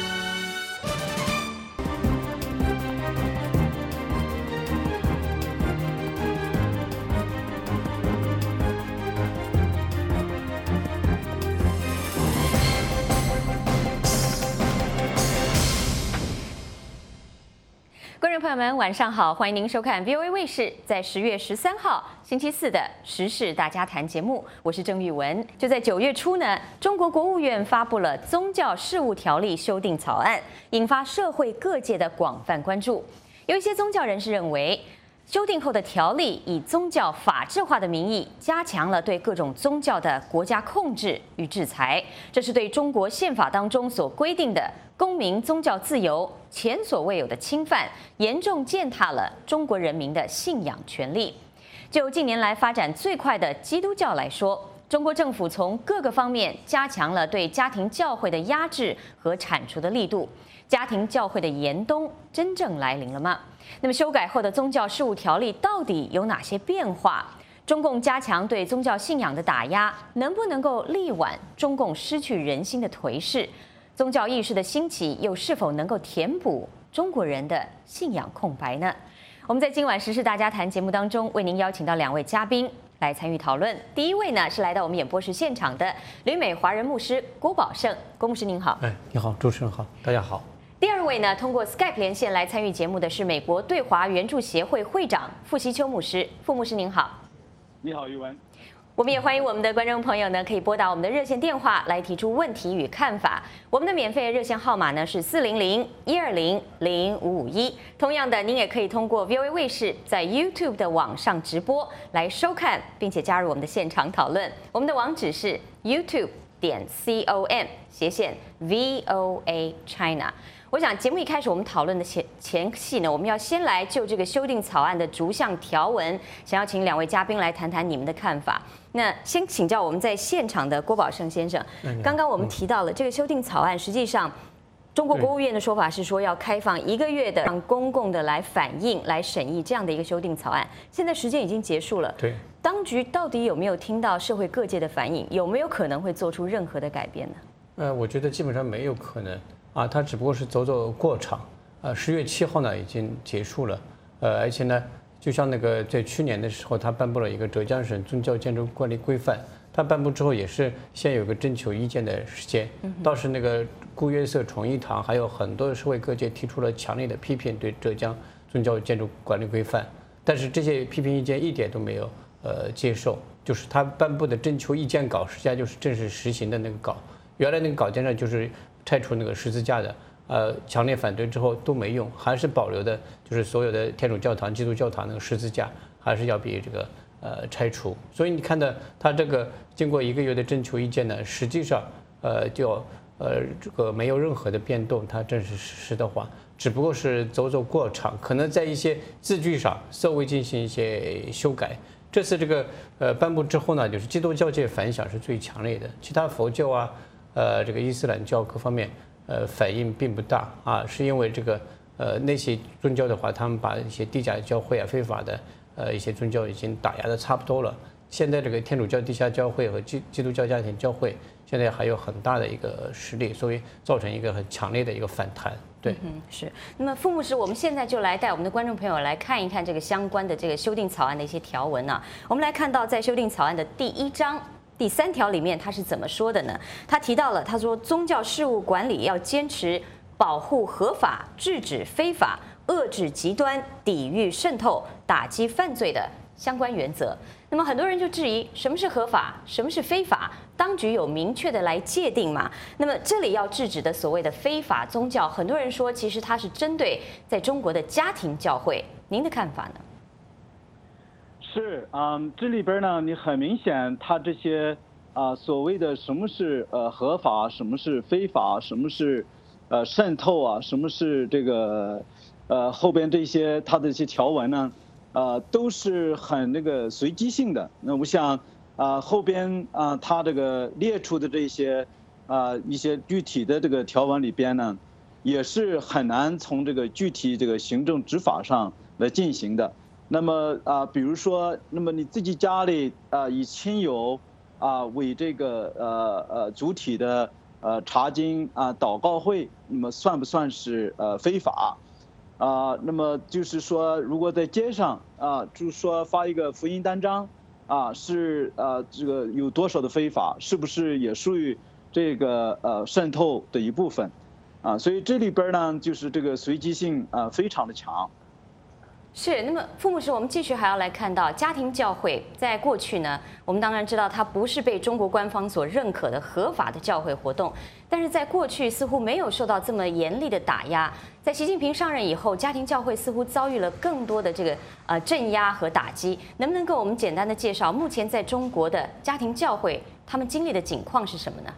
观众朋友们，晚上好！欢迎您收看 VOA 卫视在10月13号星期四的时事大家谈节目，我是郑玉文。就在9月初呢，中国国务院发布了宗教事务条例修订草案，引发社会各界的广泛关注。有一些宗教人士认为，修订后的条例以宗教法治化的名义，加强了对各种宗教的国家控制与制裁，这是对中国宪法当中所规定的公民宗教自由前所未有的侵犯，严重践踏了中国人民的信仰权利。就近年来发展最快的基督教来说，中国政府从各个方面加强了对家庭教会的压制和铲除的力度。家庭教会的严冬真正来临了吗？那么修改后的宗教事务条例到底有哪些变化？中共加强对宗教信仰的打压，能不能够力挽中共失去人心的颓势？宗教意识的兴起又是否能够填补中国人的信仰空白呢？我们在今晚时事大家谈节目当中，为您邀请到2位嘉宾来参与讨论。第一位呢是来到我们演播室现场的旅美华人牧师郭宝胜，郭牧师您好。 你好，主持人好，大家好。 第2位呢，通过 Skype 连线来参与节目的是美国对华援助协会会长傅希秋牧师，傅牧师您好。 你好，玉文。 我们也欢迎我们的观众朋友呢，可以拨打我们的热线电话来提出问题与看法。我们的免费热线号码呢是400-120-0551。同样的，您也可以通过 VOA 卫视在 YouTube 的网上直播来收看，并且加入我们的现场讨论。我们的网址是 youtube.com/VOA China。我想节目一开始我们讨论的前戏呢，我们要先来就这个修订草案的逐项条文，想要请2位嘉宾来谈谈你们的看法。那先请教我们在现场的郭宝胜先生，刚刚我们提到了这个修订草案，实际上中国国务院的说法是说要开放1个月的让公共的来反映、来审议这样的一个修订草案。现在时间已经结束了， 对， 当局到底有没有听到社会各界的反应？有没有可能会做出任何的改变呢？ 我觉得基本上没有可能。它只不过是走过场。10月7号呢已经结束了，而且呢，就像那个在去年的时候，他颁布了一个浙江省宗教建筑管理规范，他颁布之后也是先有个征求意见的时间，倒是那个顾约瑟、崇义堂还有很多社会各界提出了强烈的批评，对浙江宗教建筑管理规范，但是这些批评意见一点都没有接受，就是他颁布的征求意见稿实际上就是正式实行的那个稿，原来那个稿件上就是拆除那个十字架的，强烈反对之后都没用，还是保留的，就是所有的天主教堂、基督教堂那个十字架还是要被这个拆除。所以你看到他这个经过1个月的征求意见呢，实际上就这个没有任何的变动，它正式实施的话，只不过是走过场，可能在一些字句上稍微进行一些修改。这次这个颁布之后呢，就是基督教界反响是最强烈的，其他佛教啊。这个伊斯兰教各方面反应并不大是因为这个那些宗教的话，他们把一些地下教会啊、非法的一些宗教已经打压的差不多了。现在这个天主教地下教会和基督教家庭教会现在还有很大的一个实力，所以造成一个很强烈的一个反弹。对， 是。那么傅牧师，我们现在就来带我们的观众朋友来看一看这个相关的这个修订草案的一些条文啊。我们来看到在修订草案的第1章。第3条里面他是怎么说的呢？他提到了，他说宗教事务管理要坚持保护合法、制止非法、 遏制极端、抵御渗透、打击犯罪的相关原则。那么很多人就质疑，什么是合法，什么是非法？当局有明确的来界定吗？那么这里要制止的所谓的非法宗教，很多人说其实它是针对在中国的家庭教会，您的看法呢？ 是这里边呢，你很明显，它这些所谓的什么是合法，什么是非法，什么是渗透啊，什么是这个后边这些它的一些条文呢？都是很那个随机性的。那我想，后边它这个列出的这些一些具体的这个条文里边呢，也是很难从这个具体这个行政执法上来进行的。那么比如说，那么你自己家里以亲友为这个主体的查经祷告会，那么算不算是非法？那么就是说，如果在街上就是说发一个福音单张是这个有多少的非法，是不是也属于这个渗透的一部分所以这里边呢，就是这个随机性非常的强。 是，那么傅牧师，我们继续还要来看到家庭教会在过去呢，我们当然知道它不是被中国官方所认可的合法的教会活动，但是在过去似乎没有受到这么严厉的打压。在习近平上任以后，家庭教会似乎遭遇了更多的这个镇压和打击。能不能给我们简单的介绍目前在中国的家庭教会他们经历的境况是什么呢？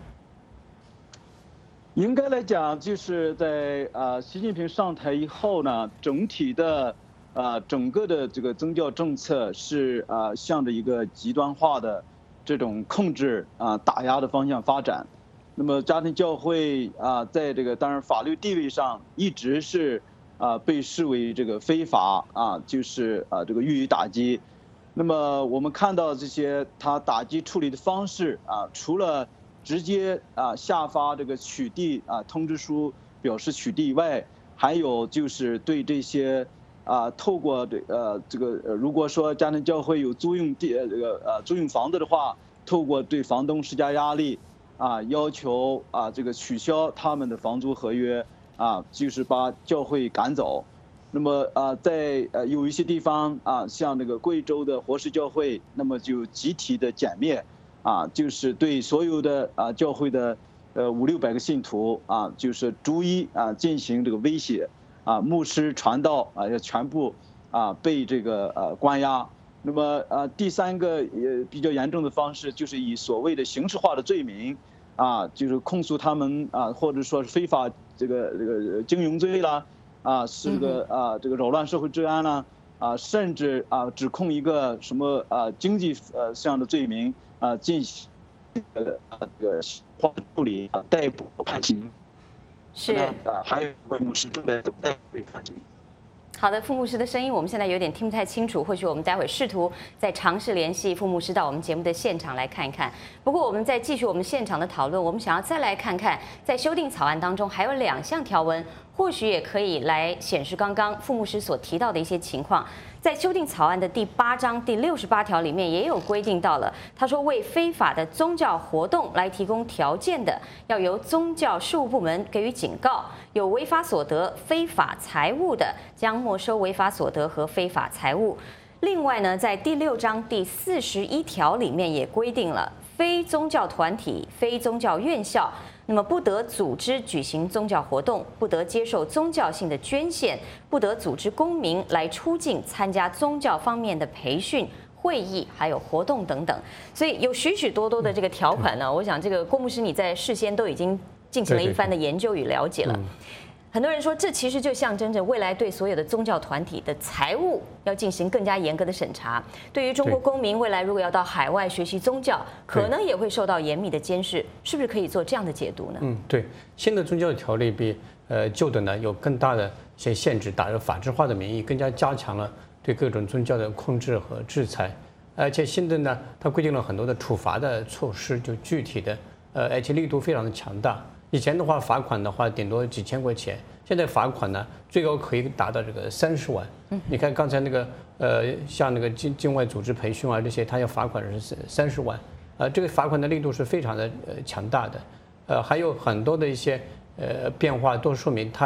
应该来讲，就是在习近平上台以后呢，整体的整个的这个宗教政策是向着一个极端化的这种控制打压的方向发展。那么家庭教会在这个当然法律地位上一直是被视为这个非法就是这个予以打击。那么我们看到这些他打击处理的方式除了直接下发这个取缔通知书表示取缔以外，还有就是对这些透过这个如果说家庭教会有租用租用房子的话，透过对房东施加压力要求这个取消他们的房租合约就是把教会赶走。那么在有一些地方像这个贵州的活石教会，那么就集体的歼灭就是对所有的教会的500-600个信徒就是逐一进行这个威胁牧师传道要全部被这个关押。那么第三个也比较严重的方式，就是以所谓的刑事化的罪名就是控诉他们或者说是非法这个经营罪啦是个这个扰乱社会治安啦甚至指控一个什么经济上的罪名进行这个处理逮捕判刑。 是还有位牧师正在等待被判刑。 好的，傅牧师的声音我们现在有点听不太清楚，或许我们待会试图再尝试联系傅牧师到我们节目的现场来看一看。不过我们再继续我们现场的讨论，我们想要再来看看在修订草案当中还有2项条文，或许也可以来显示刚刚傅牧师所提到的一些情况。在修订草案的第8章第68条里面也有规定到了，他说为非法的宗教活动来提供条件的，要由宗教事务部门给予警告；有违法所得、非法财物的，将没收违法所得和非法财物。另外呢，在第6章第41条里面也规定了，非宗教团体、非宗教院校，那么不得组织举行宗教活动，不得接受宗教性的捐献，不得组织公民来出境参加宗教方面的培训、会议还有活动等等。所以有许许多多的这个条款呢，我想这个郭牧师你在事先都已经进行了一番的研究与了解了。很多人说，这其实就象征着未来对所有的宗教团体的财务要进行更加严格的审查。对于中国公民未来如果要到海外学习宗教，可能也会受到严密的监视，是不是可以做这样的解读呢？ 对，新的宗教条例比旧的呢有更大的一些限制，打着法治化的名义，更加加强了对各种宗教的控制和制裁。而且新的呢，它规定了很多的处罚的措施，就具体的而且力度非常的强大。以前的话，罚款的话顶多几千块钱，现在罚款呢最高可以达到这个30万。你看刚才那个像那个境外组织培训这些，它要罚款是30万，这个罚款的力度是非常的强大的。还有很多的一些变化都说明它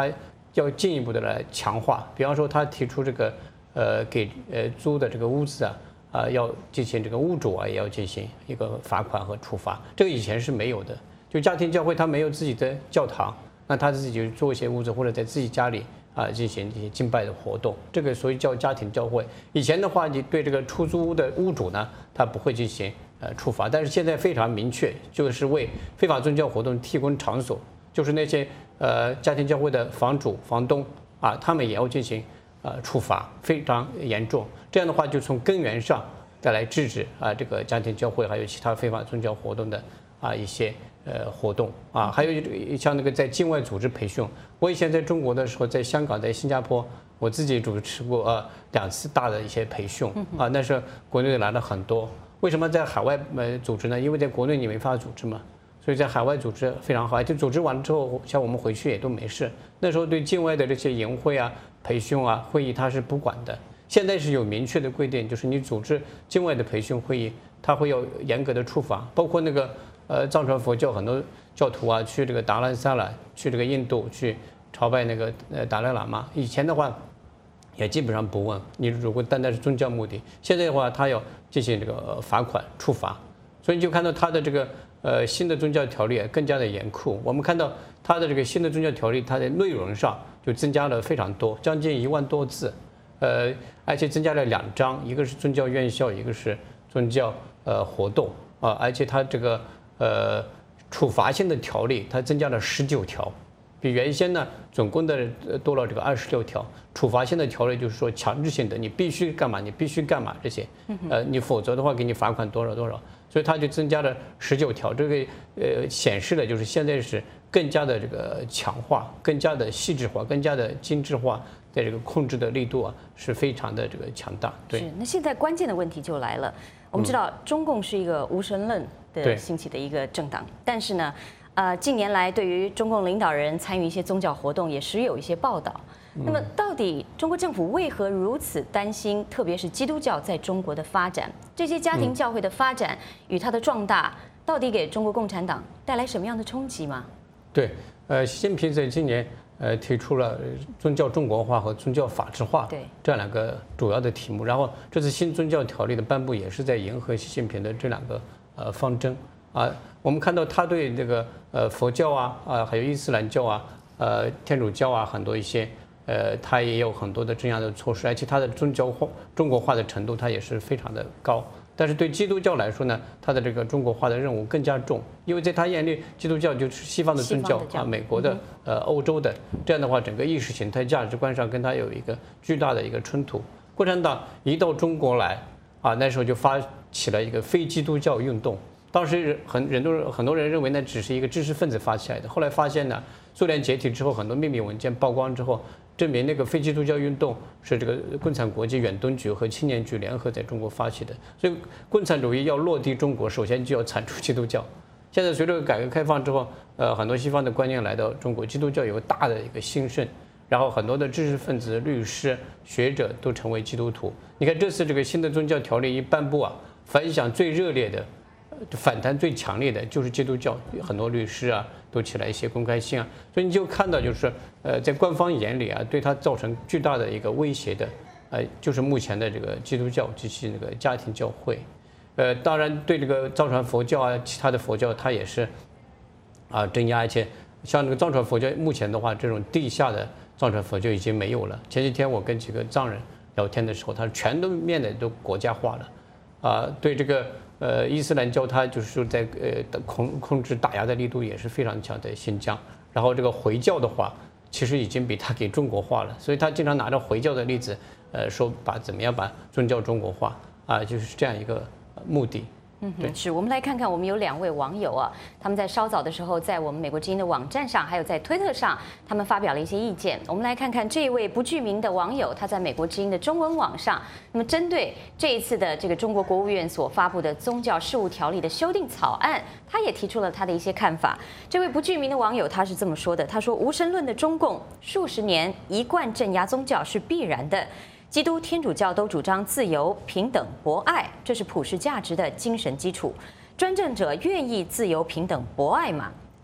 要进一步的来强化。比方说，他提出这个给租的这个屋子要进行这个屋主也要进行一个罚款和处罚，这个以前是没有的。就家庭教会他没有自己的教堂，那他自己就做一些屋子或者在自己家里进行一些敬拜的活动，这个所以叫家庭教会。以前的话，你对这个出租屋的屋主呢，他不会进行处罚，但是现在非常明确，就是为非法宗教活动提供场所，就是那些家庭教会的房主、房东他们也要进行处罚，非常严重。这样的话，就从根源上再来制止这个家庭教会还有其他非法宗教活动的一些活动还有像那个在境外组织培训。我以前在中国的时候，在香港、在新加坡，我自己主持过2次大的一些培训但是国内来了很多。为什么在海外组织呢？因为在国内你没法组织嘛，所以在海外组织非常好。就组织完了之后，像我们回去也都没事。那时候对境外的这些营会培训会议，它是不管的。现在是有明确的规定，就是你组织境外的培训会议，它会有严格的处罚，包括那个藏传佛教很多教徒去这个达兰萨拉，去这个印度去朝拜那个达赖喇嘛。以前的话也基本上不问你，如果单单是宗教目的，现在的话他要进行这个罚款处罚，所以你就看到他的这个新的宗教条例更加的严酷。我们看到他的这个新的宗教条例，它的内容上就增加了非常多，将近1万多字。而且增加了2章，一个是宗教院校，一个是宗教活动而且它这个处罚性的条例，它增加了19条，比原先呢总共的多了这个26条。处罚性的条例就是说强制性的，你必须干嘛，你必须干嘛这些，你否则的话给你罚款多少多少，所以它就增加了19条。这个显示了就是现在是更加的这个强化，更加的细致化，更加的精致化。在这个控制的力度是非常的这个强大。对， 是。那现在关键的问题就来了，我们知道中共是一个无神论的兴起的一个政党，但是呢，近年来对于中共领导人参与一些宗教活动也时有一些报道。那么，到底中国政府为何如此担心，特别是基督教在中国的发展？这些家庭教会的发展与它的壮大，到底给中国共产党带来什么样的冲击吗？ 对，习近平在今年提出了宗教中国化和宗教法治化这2个主要的题目。然后这次新宗教条例的颁布也是在迎合习近平的这2个方针我们看到他对这个佛教还有伊斯兰教天主教很多一些他也有很多的这样的措施，而且他的宗教中国化的程度他也是非常的高。但是对基督教来说呢，他的这个中国化的任务更加重，因为在他眼里，基督教就是西方的宗教美国的欧洲的，这样的话，整个意识形态价值观上跟他有一个巨大的一个冲突。共产党一到中国来那时候就发起了一个非基督教运动，当时很多人认为那只是一个知识分子发起来的，后来发现呢，苏联解体之后，很多秘密文件曝光之后，证明那个非基督教运动是这个共产国际远东局和青年局联合在中国发起的。所以共产主义要落地中国，首先就要铲除基督教。现在随着改革开放之后，很多西方的观念来到中国，基督教有大的一个兴盛，然后很多的知识分子、律师、学者都成为基督徒。你看这次这个新的宗教条例一颁布反响最热烈的、反弹最强烈的就是基督教，很多律师都起来一些公开信所以你就看到就是在官方眼里对它造成巨大的一个威胁的就是目前的这个基督教及其那个家庭教会。当然对这个藏传佛教其他的佛教它也是镇压，而且像这个藏传佛教目前的话，这种地下的藏传佛教已经没有了。前几天我跟几个藏人聊天的时候，他全都面的都国家化了对这个伊斯兰教，它就是说在控制打压的力度也是非常强的新疆。然后这个回教的话，其实已经比它给中国化了，所以他经常拿着回教的例子说怎么样把宗教中国化就是这样一个目的。 对，是我们来看看，我们有2位网友他们在稍早的时候，在我们美国之音的网站上，还有在推特上，他们发表了一些意见。我们来看看这一位不具名的网友，他在美国之音的中文网上，那么针对这一次的这个中国国务院所发布的宗教事务条例的修订草案，他也提出了他的一些看法。这位不具名的网友他是这么说的，他说：“无神论的中共数十年一贯镇压宗教是必然的。基督、天主教都主张自由、平等、博爱，这是普世价值的精神基础。专政者愿意自由、平等、博爱吗？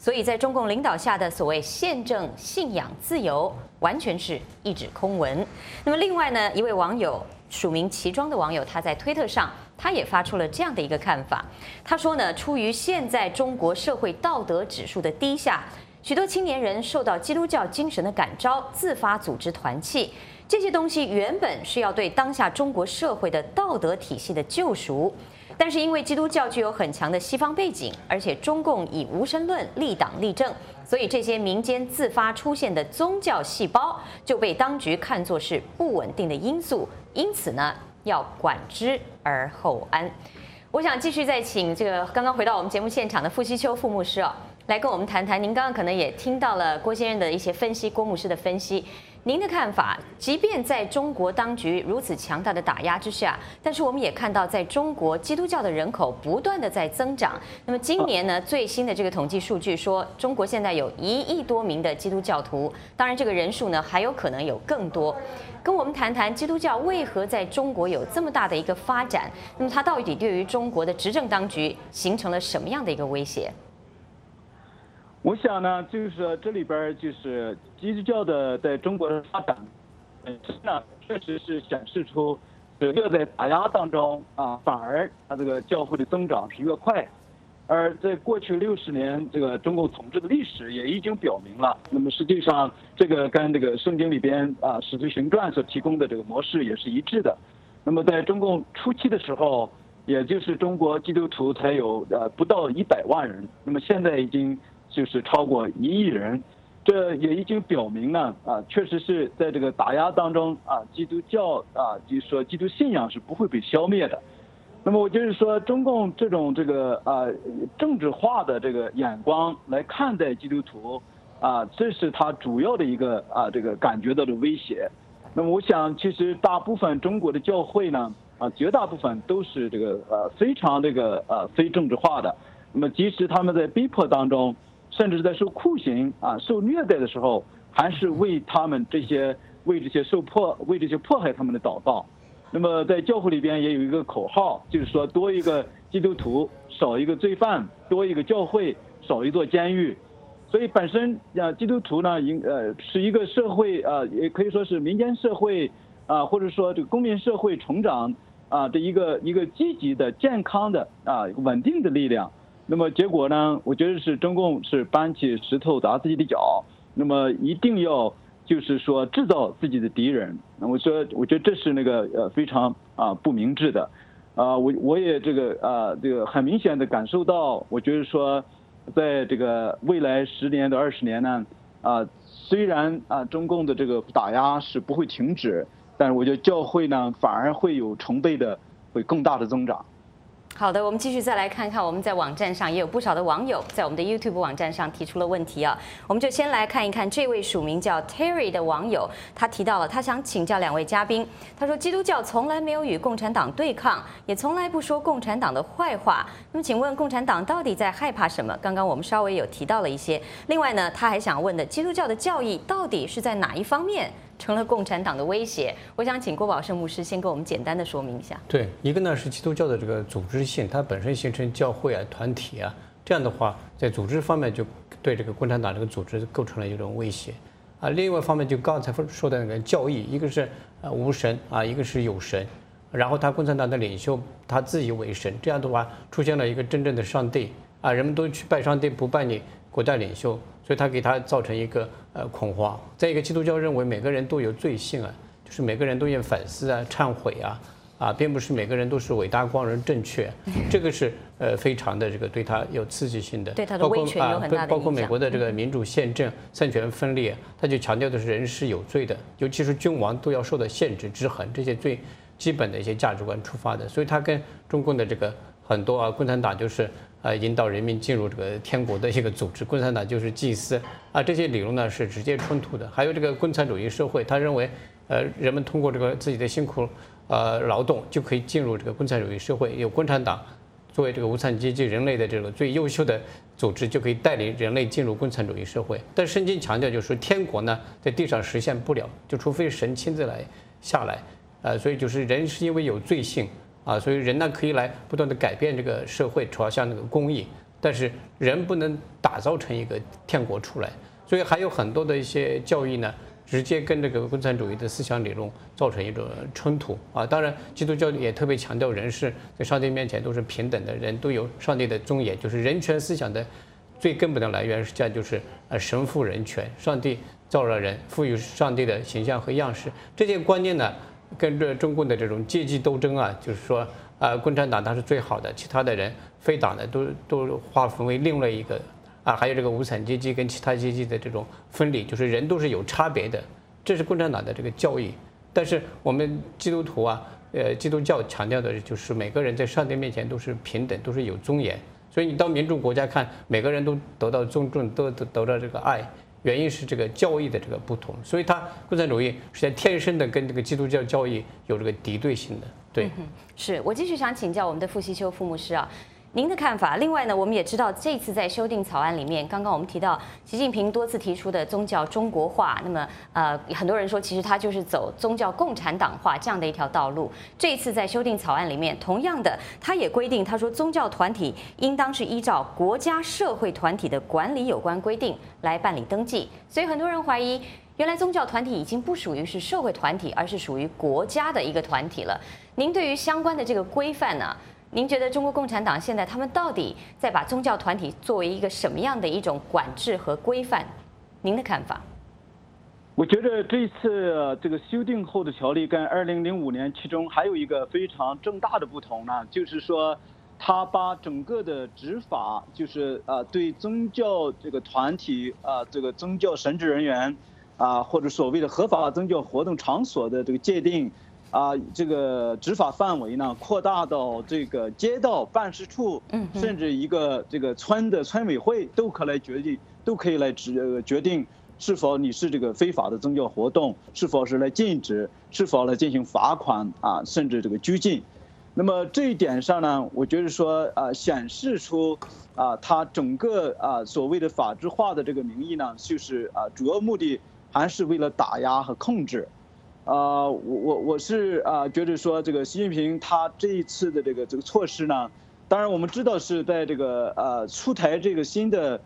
所以在中共领导下的所谓宪政信仰自由，完全是一纸空文。那么另外呢，一位网友署名奇装的网友，他在推特上，他也发出了这样的一个看法。他说呢，出于现在中国社会道德指数的低下，许多青年人受到基督教精神的感召，自发组织团契。这些东西原本是要对当下中国社会的道德体系的救赎，但是因为基督教具有很强的西方背景，而且中共以无神论立党立政，所以这些民间自发出现的宗教细胞就被当局看作是不稳定的因素，因此呢，要管之而后安。我想继续再请这个刚刚回到我们节目现场的傅希秋傅牧师来跟我们谈谈。您刚刚可能也听到了郭先生的一些分析，郭牧师的分析。您的看法，即便在中国当局如此强大的打压之下，但是我们也看到，在中国基督教的人口不断的在增长。那么今年呢，最新的这个统计数据说，中国现在有1亿多名的基督教徒，当然这个人数呢还有可能有更多。跟我们谈谈基督教为何在中国有这么大的一个发展？那么它到底对于中国的执政当局形成了什么样的一个威胁？ 我想呢，就是说这里边就是基督教的在中国的发展，确实是显示出越在打压当中反而它这个教会的增长是越快。而在过去60年这个中共统治的历史也已经表明了，那么实际上这个跟这个圣经里边《使徒行传》所提供的这个模式也是一致的。那么在中共初期的时候，也就是中国基督徒才有不到100万人，那么现在已经就是超过1亿人，这也已经表明呢确实是在这个打压当中基督教就是说基督信仰是不会被消灭的。那么我就是说，中共这种这个政治化的这个眼光来看待基督徒这是他主要的一个这个感觉到的威胁。那么我想，其实大部分中国的教会呢绝大部分都是这个非常这个非政治化的。那么即使他们在逼迫当中，甚至在受酷刑受虐待的时候，还是为他们这些为这些迫害他们的祷告。那么在教会里边也有一个口号，就是说多一个基督徒少一个罪犯，多一个教会少一座监狱。所以本身基督徒呢是一个社会也可以说是民间社会或者说这个公民社会成长的一个积极的健康的稳定的力量。那么结果呢，我觉得是中共是搬起石头砸自己的脚，那么一定要就是说制造自己的敌人。我觉得这是那个非常不明智的。我也这个很明显的感受到，我觉得说在这个未来10年到20年呢虽然中共的这个打压是不会停止，但是我觉得教会呢反而会有成倍的会更大的增长。 好的，我们继续再来看看，我们在网站上也有不少的网友在我们的 YouTube 网站上提出了问题我们就先来看一看这位署名叫 Terry 的网友，他提到了他想请教2位嘉宾。他说，基督教从来没有与共产党对抗，也从来不说共产党的坏话。那么请问共产党到底在害怕什么？刚刚我们稍微有提到了一些。另外呢，他还想问的，基督教的教义到底是在哪一方面成了共产党的威胁？我想请郭宝胜牧师先给我们简单的说明一下。 对，一个呢是基督教的这个组织性，它本身形成教会团体这样的话，在组织方面就对这个共产党这个组织构成了一种威胁另外一方面就刚才说的那个教义，一个是无神一个是有神，然后共产党的领袖他自以为神，这样的话出现了一个真正的上帝人们都去拜上帝，不拜你国家领袖，所以他给他造成一个恐慌。再一个，基督教认为每个人都有罪性就是每个人都应反思忏悔并不是每个人都是伟大光荣正确，这个是非常的这个对他有刺激性的， 对他的威权有很大的影响。 包括美国的这个民主宪政三权分立，他就强调的是人是有罪的，尤其是君王都要受到限制制衡，这些最基本的一些价值观出发的。所以他跟中共的这个很多共产党就是引导人民进入这个天国的一个组织，共产党就是祭司这些理论呢是直接冲突的。还有这个共产主义社会，他认为人们通过这个自己的辛苦劳动就可以进入这个共产主义社会，有共产党作为这个无产阶级人类的这个最优秀的组织，就可以带领人类进入共产主义社会。但圣经强调就是说，天国呢在地上实现不了，就除非神亲自来下来所以就是人是因为有罪性所以人呢可以来不断的改变这个社会，朝向那个公义， 但是人不能打造成一个天国出来，所以还有很多的一些教义呢，直接跟这个共产主义的思想理论造成一种冲突啊。当然，基督教也特别强调人是在上帝面前都是平等的，人都有上帝的尊严，就是人权思想的最根本的来源实际上就是神赋人权，上帝造了人，赋予上帝的形象和样式。这些观念呢，跟着中共的这种阶级斗争啊，就是说共产党它是最好的，其他的人非党的都划分为另外一个还有这个无产阶级跟其他阶级的这种分离，就是人都是有差别的，这是共产党的这个教义。但是我们基督徒基督教强调的就是每个人在上帝面前都是平等，都是有尊严。所以你到民主国家看，每个人都得到尊重，都得到这个爱，原因是这个教义的这个不同。所以共产主义实际上天生的跟这个基督教教义有这个敌对性的。对， 是我继续想请教我们的傅希秋副牧师啊，您的看法。另外呢，我们也知道这次在修订草案里面，刚刚我们提到习近平多次提出的宗教中国化，那么很多人说其实他就是走宗教共产党化这样的一条道路。这一次在修订草案里面，同样的，他也规定，他说宗教团体应当是依照国家社会团体的管理有关规定来办理登记。所以很多人怀疑，原来宗教团体已经不属于是社会团体，而是属于国家的一个团体了。您对于相关的这个规范呢？您觉得中国共产党现在他们到底在把宗教团体作为一个什么样的一种管制和规范？您的看法？ 我觉得这次这个修订后的条例跟2005年其中还有一个非常重大的不同呢，就是说，他把整个的执法，就是对宗教这个团体这个宗教神职人员或者所谓的合法宗教活动场所的这个界定。这个执法范围呢，扩大到这个街道办事处，甚至一个这个村的村委会都可以来决定是否你是这个非法的宗教活动，是否是来禁止，是否来进行罚款甚至这个拘禁。那么这一点上呢，我觉得说显示出它整个所谓的法治化的这个名义呢，就是主要目的还是为了打压和控制。我是觉得说这个习近平他这一次的这个措施呢，当然我们知道是在这个出台这个新的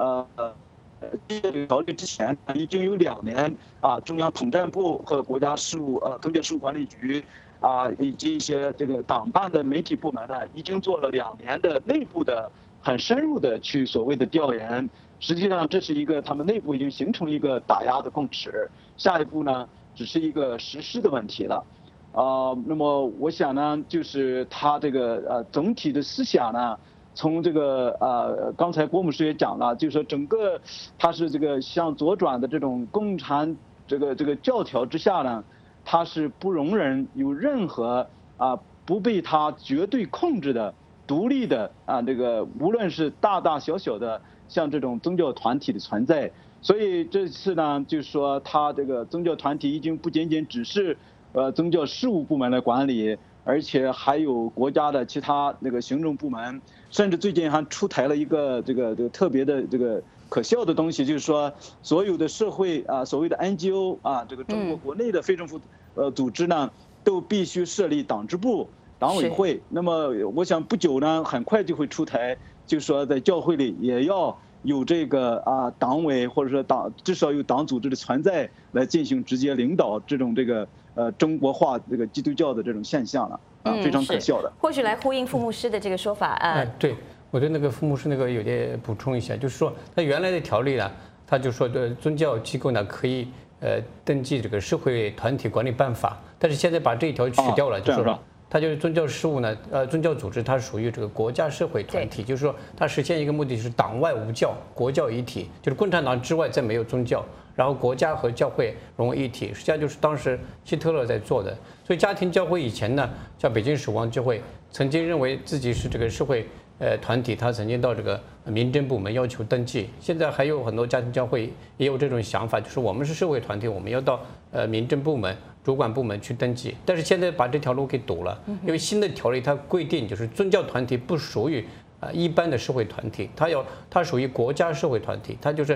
条例之前已经有2年中央统战部和国家宗教事务管理局以及一些这个党办的媒体部门呢，已经做了2年的内部的很深入的去所谓的调研。实际上这是一个他们内部已经形成了一个打压的共识。下一步呢，只是一个实施的问题了，那么我想呢，就是他这个总体的思想呢，从这个刚才郭牧师也讲了，就是说整个他是这个向左转的这种共产这个教条之下呢，他是不容忍有任何不被他绝对控制的独立的这个无论是大大小小的像这种宗教团体的存在。所以这次呢，就是说他这个宗教团体已经不仅仅只是宗教事务部门来管理，而且还有国家的其他那个行政部门，甚至最近还出台了一个这个特别的这个可笑的东西，就是说所有的社会所谓的 NGO 这个中国国内的非政府组织呢，都必须设立党支部、党委会。那么我想不久呢，很快就会出台，就是说在教会里也要有这个党委或者说至少有党组织的存在来进行直接领导这种中国化这个基督教的这种现象了非常可笑的。 或许来呼应傅牧师的这个说法对，我对那个傅牧师有点补充一下，就是说他原来的条例呢，他就说宗教机构呢可以登记这个社会团体管理办法，但是现在把这一条取掉了，就是说。它就是宗教事务呢，宗教组织它属于这个国家社会团体，就是说它实现一个目的是党外无教，国教一体，就是共产党之外再没有宗教，然后国家和教会融为一体，实际上就是当时希特勒在做的。所以家庭教会以前呢，像北京守望教会曾经认为自己是这个社会团体，他曾经到这个民政部门要求登记，现在还有很多家庭教会也有这种想法，就是我们是社会团体，我们要到民政部门主管部门去登记，但是现在把这条路给堵了，因为新的条例它规定就是宗教团体不属于一般的社会团体，它属于国家社会团体，它就是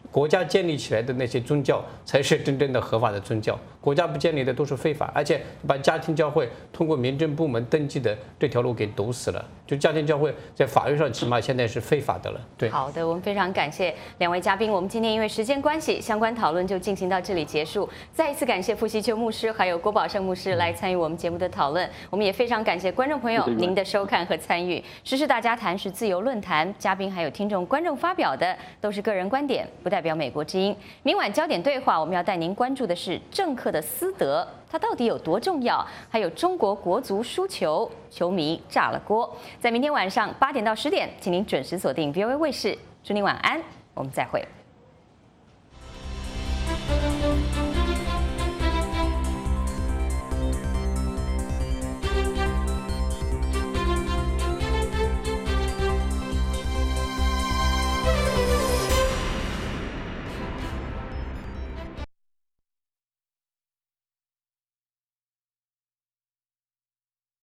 国家建立起来的那些宗教才是真正的合法的宗教，国家不建立的都是非法，而且把家庭教会通过民政部门登记的这条路给堵死了。就家庭教会在法律上起码现在是非法的了。对， 好的，我们非常感谢2位嘉宾。我们今天因为时间关系，相关讨论就进行到这里结束。再一次感谢傅希秋牧师还有郭宝胜牧师来参与我们节目的讨论。我们也非常感谢观众朋友您的收看和参与。时事大家谈是自由论坛，嘉宾还有听众、观众发表的都是个人观点，不代表美国之音。明晚焦点对话，我们要带您关注的是政客的私德，它到底有多重要？还有中国国足输球，球迷炸了锅。在明天晚上8点到10点，请您准时锁定 VOA 卫视。祝您晚安，我们再会。